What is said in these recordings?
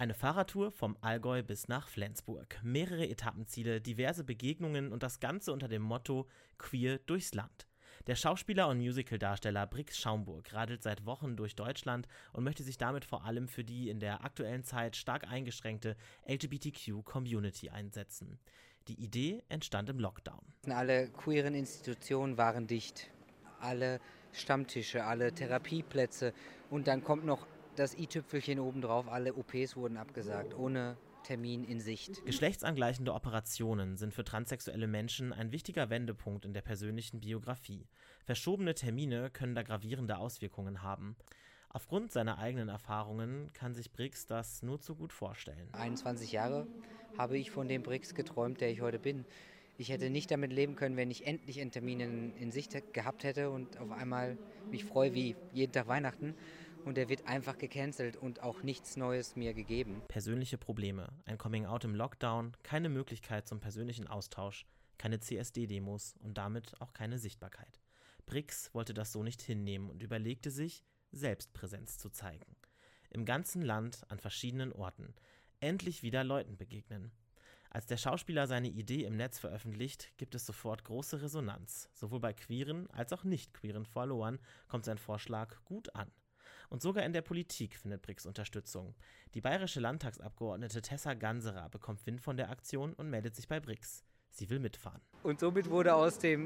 Eine Fahrradtour vom Allgäu bis nach Flensburg. Mehrere Etappenziele, diverse Begegnungen und das Ganze unter dem Motto Queer durchs Land. Der Schauspieler und Musicaldarsteller Brix Schaumburg radelt seit Wochen durch Deutschland und möchte sich damit vor allem für die in der aktuellen Zeit stark eingeschränkte LGBTQ-Community einsetzen. Die Idee entstand im Lockdown. Alle queeren Institutionen waren dicht. Alle Stammtische, alle Therapieplätze und dann kommt noch das i-Tüpfelchen obendrauf, alle OPs wurden abgesagt, ohne Termin in Sicht. Geschlechtsangleichende Operationen sind für transsexuelle Menschen ein wichtiger Wendepunkt in der persönlichen Biografie. Verschobene Termine können da gravierende Auswirkungen haben. Aufgrund seiner eigenen Erfahrungen kann sich Brix das nur zu gut vorstellen. 21 Jahre habe ich von dem Brix geträumt, der ich heute bin. Ich hätte nicht damit leben können, wenn ich endlich einen Termin in Sicht gehabt hätte und auf einmal mich freue wie jeden Tag Weihnachten. Und der wird einfach gecancelt und auch nichts Neues mir gegeben. Persönliche Probleme, ein Coming-out im Lockdown, keine Möglichkeit zum persönlichen Austausch, keine CSD-Demos und damit auch keine Sichtbarkeit. Brix wollte das so nicht hinnehmen und überlegte sich, selbst Präsenz zu zeigen. Im ganzen Land, an verschiedenen Orten. Endlich wieder Leuten begegnen. Als der Schauspieler seine Idee im Netz veröffentlicht, gibt es sofort große Resonanz. Sowohl bei queeren als auch nicht queeren Followern kommt sein Vorschlag gut an. Und sogar in der Politik findet Brix Unterstützung. Die bayerische Landtagsabgeordnete Tessa Ganserer bekommt Wind von der Aktion und meldet sich bei Brix. Sie will mitfahren. Und somit wurde aus dem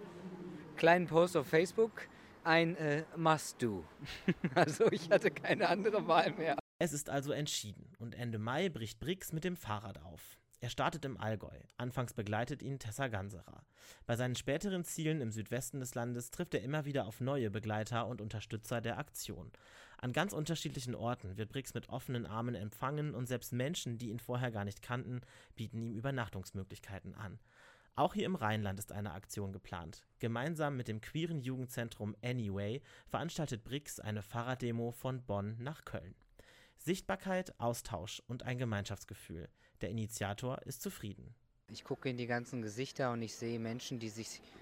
kleinen Post auf Facebook ein Must-Do. Also ich hatte keine andere Wahl mehr. Es ist also entschieden und Ende Mai bricht Brix mit dem Fahrrad auf. Er startet im Allgäu. Anfangs begleitet ihn Tessa Ganserer. Bei seinen späteren Zielen im Südwesten des Landes trifft er immer wieder auf neue Begleiter und Unterstützer der Aktion. An ganz unterschiedlichen Orten wird Brix mit offenen Armen empfangen und selbst Menschen, die ihn vorher gar nicht kannten, bieten ihm Übernachtungsmöglichkeiten an. Auch hier im Rheinland ist eine Aktion geplant. Gemeinsam mit dem queeren Jugendzentrum Anyway veranstaltet Brix eine Fahrraddemo von Bonn nach Köln. Sichtbarkeit, Austausch und ein Gemeinschaftsgefühl. Der Initiator ist zufrieden. Ich gucke in die ganzen Gesichter und ich sehe Menschen, die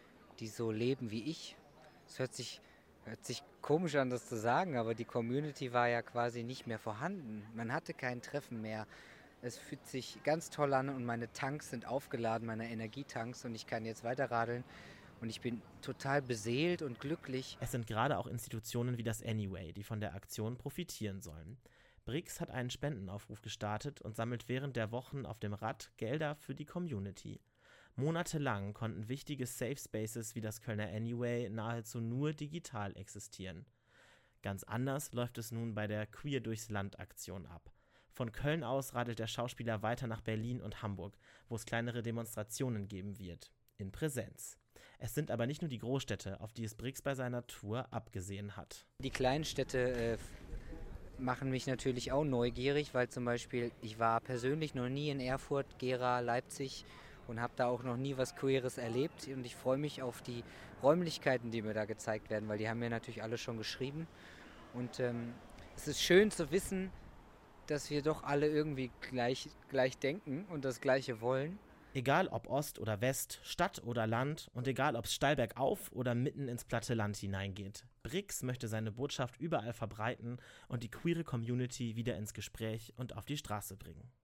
so leben wie ich. Es hört sich komisch an, das zu sagen, aber die Community war ja quasi nicht mehr vorhanden. Man hatte kein Treffen mehr. Es fühlt sich ganz toll an und meine Tanks sind aufgeladen, meine Energietanks, und ich kann jetzt weiter radeln. Und ich bin total beseelt und glücklich. Es sind gerade auch Institutionen wie das Anyway, die von der Aktion profitieren sollen. Brix hat einen Spendenaufruf gestartet und sammelt während der Wochen auf dem Rad Gelder für die Community. Monatelang konnten wichtige Safe Spaces wie das Kölner Anyway nahezu nur digital existieren. Ganz anders läuft es nun bei der Queer durchs Land Aktion ab. Von Köln aus radelt der Schauspieler weiter nach Berlin und Hamburg, wo es kleinere Demonstrationen geben wird. In Präsenz. Es sind aber nicht nur die Großstädte, auf die es Brix bei seiner Tour abgesehen hat. Die kleinen Städte machen mich natürlich auch neugierig, weil zum Beispiel ich war persönlich noch nie in Erfurt, Gera, Leipzig und habe da auch noch nie was Queeres erlebt. Und ich freue mich auf die Räumlichkeiten, die mir da gezeigt werden, weil die haben mir natürlich alle schon geschrieben. Und es ist schön zu wissen, dass wir doch alle irgendwie gleich denken und das Gleiche wollen. Egal ob Ost oder West, Stadt oder Land und egal ob es steil bergauf oder mitten ins platte Land hineingeht. Brix möchte seine Botschaft überall verbreiten und die queere Community wieder ins Gespräch und auf die Straße bringen.